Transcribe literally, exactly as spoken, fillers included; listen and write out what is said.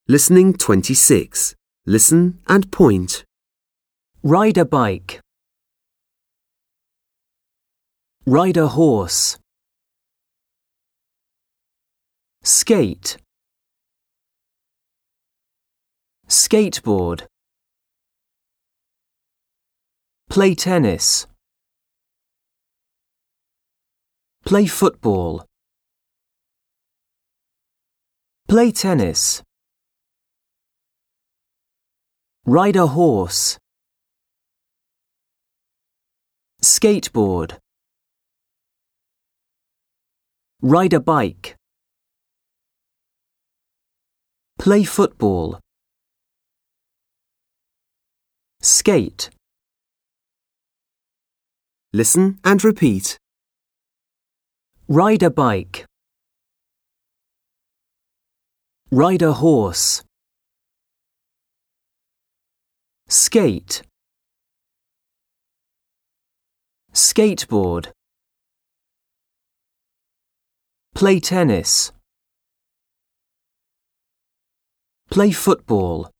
Listening twenty-six. Listen and point. Ride a bike. Ride a horse. Skate. Skateboard. Play tennis. Play football. Play tennis. Ride a horse. Skateboard. Ride a bike. Play football. Skate. Listen and repeat. Ride a bike. Ride a horse. Skate. Skateboard. Play tennis. Play football.